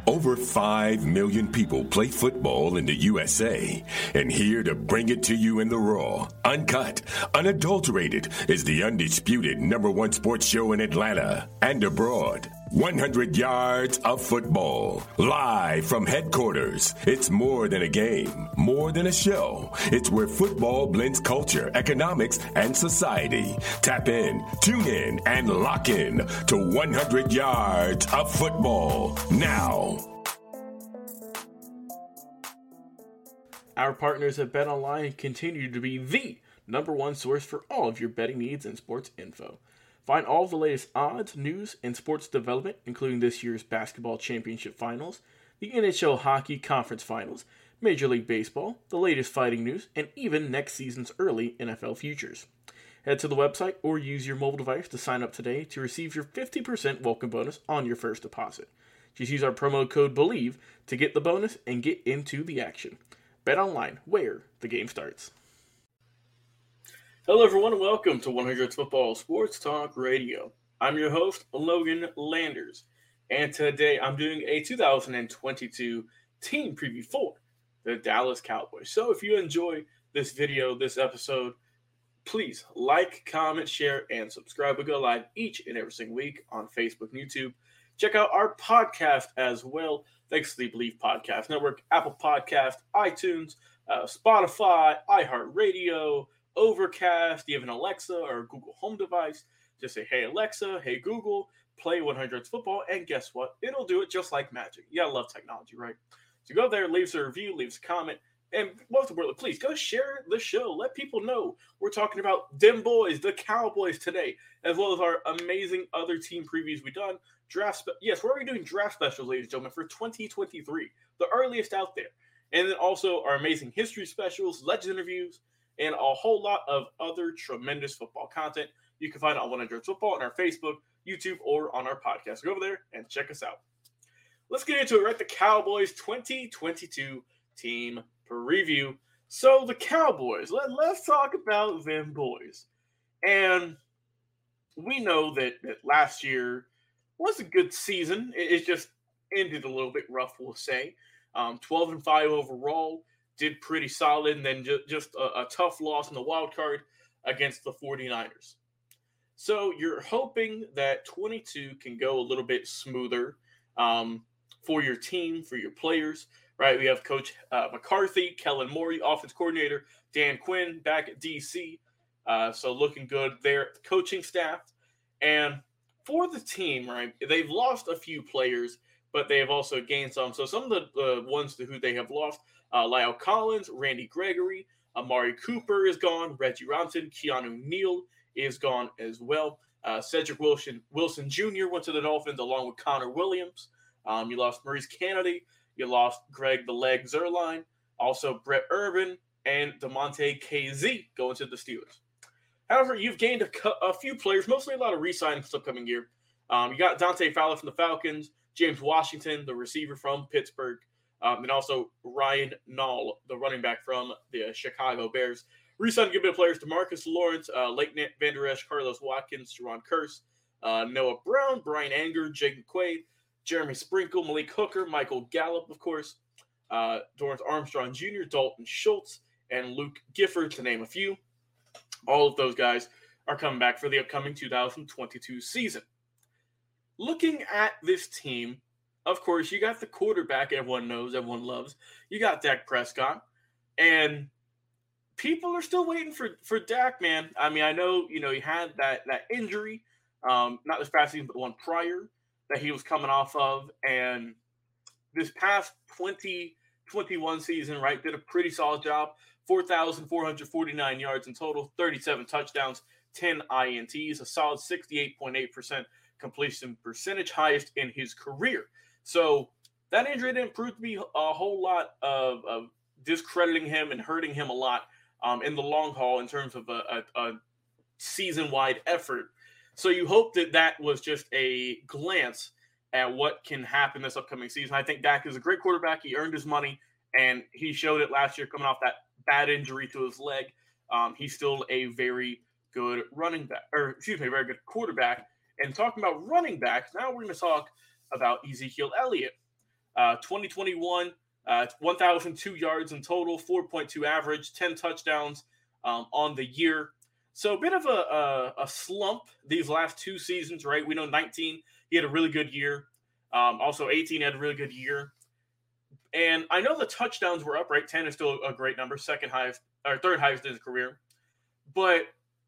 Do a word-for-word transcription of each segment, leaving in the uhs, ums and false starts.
Over five million people play football in the U S A, and here to bring it to you in the raw, uncut, unadulterated is the undisputed number one sports show in Atlanta and abroad. one hundred yards of football, live from headquarters. It's more than a game, more than a show. It's where football blends culture, economics, and society. Tap in, tune in, and lock in to one hundred yards of football now. Our partners at BetOnline continue to be the number one source for all of your betting needs and sports info. Find all of the latest odds, news, and sports development, including this year's basketball championship finals, the N H L hockey conference finals, Major League Baseball, the latest fighting news, and even next season's early N F L futures. Head to the website or use your mobile device to sign up today to receive your fifty percent welcome bonus on your first deposit. Just use our promo code BELIEVE to get the bonus and get into the action. BetOnline, where the game starts. Hello, everyone, and welcome to one hundred Football Sports Talk Radio. I'm your host, Logan Landers, and today I'm doing a two thousand twenty-two team preview for the Dallas Cowboys. So if you enjoy this video, this episode, please like, comment, share, and subscribe. We go live each and every single week on Facebook and YouTube. Check out our podcast as well. Thanks to the Believe Podcast Network, Apple Podcast, iTunes, uh, Spotify, iHeartRadio, Overcast. Do you have an Alexa or Google Home device? Just say, hey, Alexa, hey, Google, play one hundred Football, and guess what? It'll do it just like magic. You gotta love technology, right? So go there, leave us a review, leave us a comment, and most importantly, please go share the show. Let people know we're talking about them boys, the Cowboys today, as well as our amazing other team previews we've done. Draft, spe- yes, we're already doing draft specials, ladies and gentlemen, for twenty twenty-three, the earliest out there. And then also our amazing history specials, legend interviews, and a whole lot of other tremendous football content. You can find it on one hundred Football on our Facebook, YouTube, or on our podcast. Go over there and check us out. Let's get into it, right? The Cowboys twenty twenty-two team preview. So the Cowboys, let, let's talk about them boys. And we know that, that last year was a good season. It, it just ended a little bit rough, we'll say. Um, twelve and five overall, did pretty solid, and then ju- just a, a tough loss in the wild card against the 49ers. So you're hoping that twenty-two can go a little bit smoother um, for your team, for your players, right? We have Coach uh, McCarthy, Kellen Moore, offense coordinator, Dan Quinn back at D C. Uh, so looking good there, coaching staff. And for the team, right, they've lost a few players, but they have also gained some. So some of the uh, ones to who they have lost, uh, Lyle Collins, Randy Gregory, Amari Cooper is gone, Reggie Robinson, Keanu Neal is gone as well. Uh, Cedric Wilson, Wilson Junior went to the Dolphins along with Connor Williams. Um, you lost Maurice Kennedy. You lost Greg the Leg Zerline. Also Brett Urban and DeMonte K Z going to the Steelers. However, you've gained a, cu- a few players, mostly a lot of re-signings this upcoming year. Um, you got Dante Fowler from the Falcons, James Washington, the receiver from Pittsburgh, um, and also Ryan Nall, the running back from the uh, Chicago Bears. Re-signed a good bit of players: DeMarcus Lawrence, uh, Leighton Vander Esch, Carlos Watkins, Jerron Kearse, uh, Noah Brown, Brian Anger, Jake McQuaid, Jeremy Sprinkle, Malik Hooker, Michael Gallup, of course, uh, Dorrance Armstrong Junior, Dalton Schultz, and Luke Gifford, to name a few. All of those guys are coming back for the upcoming two thousand twenty-two season. Looking at this team, of course, you got the quarterback everyone knows, everyone loves. You got Dak Prescott, and people are still waiting for, for Dak, man. I mean, I know, you know, he had that, that injury, um, not this past season, but the one prior that he was coming off of, and this past twenty twenty-one season, right, did a pretty solid job. four thousand four hundred forty-nine yards in total, thirty-seven touchdowns, ten I N Ts, a solid sixty-eight point eight percent completion percentage, highest in his career. So that injury didn't prove to be a whole lot of, of discrediting him and hurting him a lot um, in the long haul in terms of a, a, a season-wide effort. So you hope that that was just a glance at what can happen this upcoming season. I think Dak is a great quarterback. He earned his money, and he showed it last year coming off that bad injury to his leg. Um, he's still a very good running back, or excuse me, a very good quarterback. And talking about running backs, now we're going to talk about Ezekiel Elliott. Uh, twenty twenty-one, uh, one thousand two yards in total, four point two average, ten touchdowns um, on the year. So a bit of a, a, a slump these last two seasons, right? We know nineteen, he had a really good year. Um, also eighteen had a really good year. And I know the touchdowns were up, right? ten is still a great number, second highest, or third highest in his career. But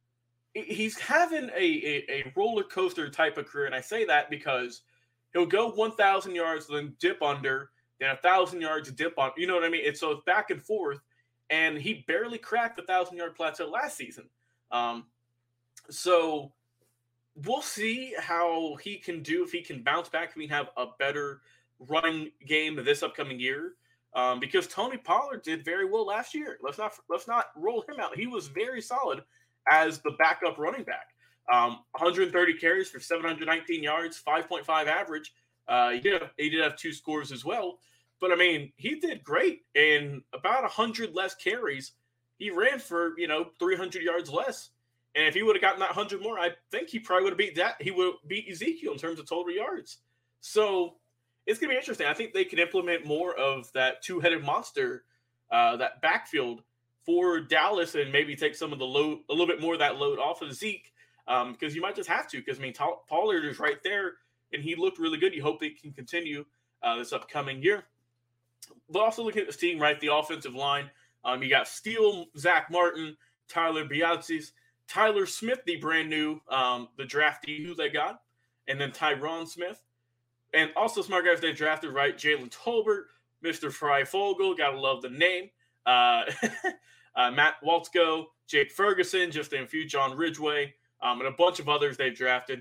he's having a, a, a roller coaster type of career. And I say that because he'll go one thousand yards, then dip under, then one thousand yards, dip on. You know what I mean? It's so it's back and forth. And he barely cracked the one thousand-yard plateau last season. Um, so we'll see how he can do, if he can bounce back, if we have a better running game this upcoming year. Um, because Tony Pollard did very well last year. Let's not let's not roll him out. He was very solid as the backup running back. Um, one hundred thirty carries for seven hundred nineteen yards, five point five average. Uh, he did have, he did have two scores as well. But, I mean, he did great. In about one hundred less carries, he ran for, you know, three hundred yards less. And if he would have gotten that one hundred more, I think he probably would have beat that. He would beat Ezekiel in terms of total yards. So it's going to be interesting. I think they can implement more of that two-headed monster, uh, that backfield for Dallas, and maybe take some of the load, a little bit more of that load off of Zeke, um, because you might just have to. Because, I mean, Pollard is right there, and he looked really good. You hope they can continue uh, this upcoming year. But also looking at this team, right, the offensive line, um, you got Steele, Zach Martin, Tyler Biadasz, Tyler Smith, the brand new, um, the draftee who they got, and then Tyron Smith. And also smart guys they drafted, right, Jalen Tolbert, Mister Freifogel, got to love the name, uh, uh, Matt Waltzko, Jake Ferguson, just a few, John Ridgeway, um, and a bunch of others they've drafted.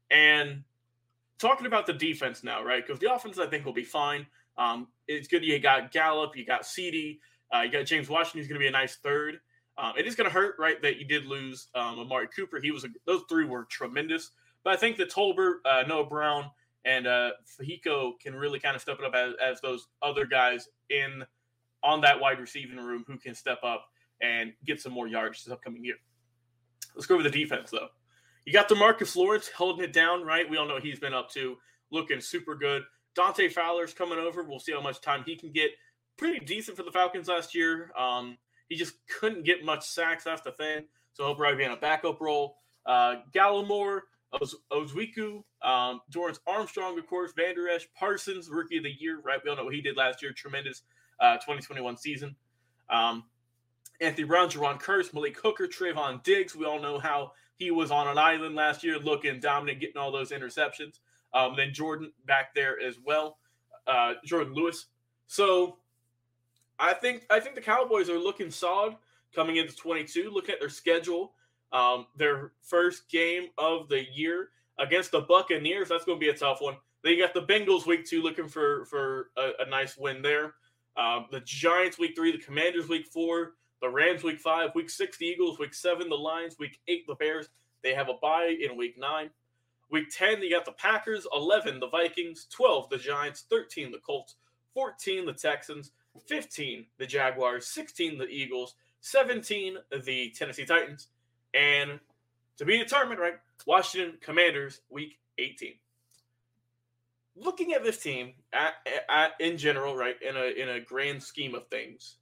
And talking about the defense now, right, because the offense I think will be fine. Um, it's good you got Gallup, you got CeeDee, uh, you got James Washington, who's going to be a nice third. Um, it is going to hurt, right, that you did lose um, Amari Cooper. He was a, those three were tremendous. But I think that Tolbert, uh, Noah Brown, and uh, Fehiko can really kind of step it up as, as those other guys in on that wide receiving room who can step up and get some more yards this upcoming year. Let's go over the defense, though. You got DeMarcus Lawrence holding it down, right? We all know what he's been up to, looking super good. Dante Fowler's coming over. We'll see how much time he can get. Pretty decent for the Falcons last year. Um, he just couldn't get much sacks. That's the thing. So he'll probably be in a backup role. Uh, Gallimore, Oz- Ozwiku, um, Dorrance Armstrong, of course, Van Der Esch, Parsons, Rookie of the Year, right? We all know what he did last year. Tremendous uh, twenty twenty-one season. Um, Anthony Brown, Jaron Curse, Malik Hooker, Trayvon Diggs. We all know how he was on an island last year, looking dominant, getting all those interceptions. Um, then Jordan back there as well, uh, Jordan Lewis. So I think I think the Cowboys are looking solid coming into twenty-two. Look at their schedule. Um, their first game of the year against the Buccaneers. That's going to be a tough one. Then you got the Bengals week two, looking for for a, a nice win there. Um, the Giants week three, the Commanders week four, the Rams week five, week six the Eagles, week seven the Lions, week eight the Bears. They have a bye in week nine. Week ten, you got the Packers, eleven, the Vikings, twelve, the Giants, thirteen, the Colts, fourteen, the Texans, fifteen, the Jaguars, sixteen, the Eagles, seventeen, the Tennessee Titans, and to be determined, right, Washington Commanders, week eighteen. Looking at this team at, at, in general, right, in a in a grand scheme of things,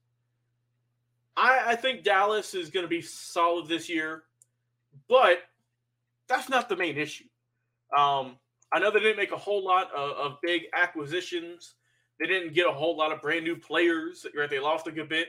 I, I think Dallas is going to be solid this year, but that's not the main issue. Um, I know they didn't make a whole lot of, of big acquisitions. They didn't get a whole lot of brand new players. Right? They lost a good bit.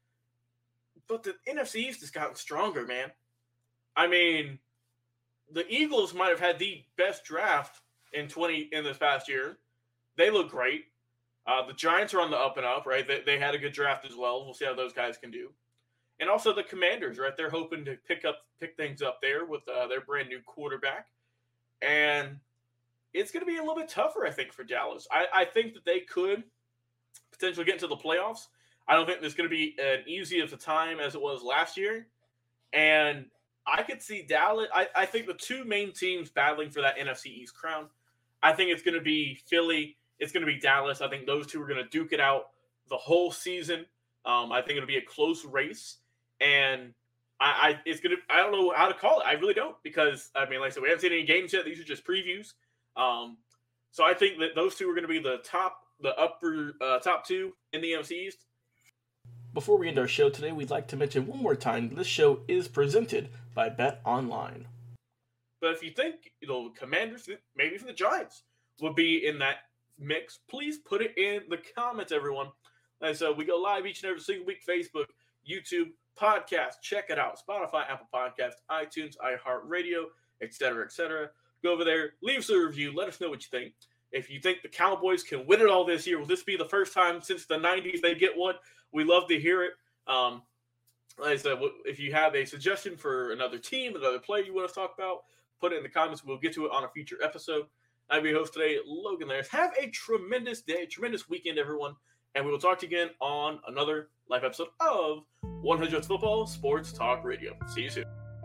But the N F C East has gotten stronger, man. I mean, the Eagles might have had the best draft in twenty in this past year. They look great. Uh, the Giants are on the up and up, right? They, they had a good draft as well. We'll see how those guys can do. And also the Commanders, right? They're hoping to pick up pick things up there with uh, their brand new quarterback. And it's going to be a little bit tougher, I think, for Dallas. I, I think that they could potentially get into the playoffs. I don't think there's going to be an easy of a time as it was last year. And I could see Dallas. I, I think the two main teams battling for that N F C East crown, I think it's going to be Philly. It's going to be Dallas. I think those two are going to duke it out the whole season. Um, I think it'll be a close race. And I, I it's gonna I don't know how to call it. I really don't, because I mean, like I said, we haven't seen any games yet. These are just previews. Um, so I think that those two are going to be the top the upper uh, top two in the N F C East. Before we end our show today, we'd like to mention one more time this show is presented by Bet Online. But if you think you know Commanders, maybe even the Giants will be in that mix, please put it in the comments, everyone. And so we go live each and every single week, Facebook, YouTube, podcast. Check it out. Spotify, Apple Podcasts, iTunes, iHeartRadio, et cetera, et cetera. Go over there, leave us a review. Let us know what you think. If you think the Cowboys can win it all this year, will this be the first time since the nineties they get one? We love to hear it. Um, like I said, if you have a suggestion for another team, another player you want us to talk about, put it in the comments. We'll get to it on a future episode. I'm your host today, Logan Landers. Have a tremendous day, tremendous weekend, everyone. And we will talk to you again on another live episode of one hundred Yards Football Sports Talk Radio. See you soon.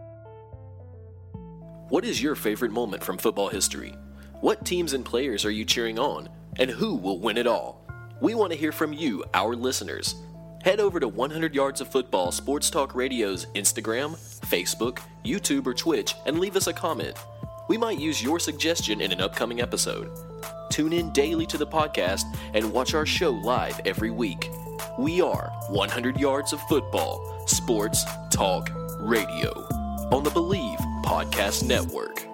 What is your favorite moment from football history? What teams and players are you cheering on? And who will win it all? We want to hear from you, our listeners. Head over to one hundred Yards of Football Sports Talk Radio's Instagram, Facebook, YouTube, or Twitch and leave us a comment. We might use your suggestion in an upcoming episode. Tune in daily to the podcast and watch our show live every week. We are one hundred Yards of Football Sports Talk Radio on the Believe Podcast Network.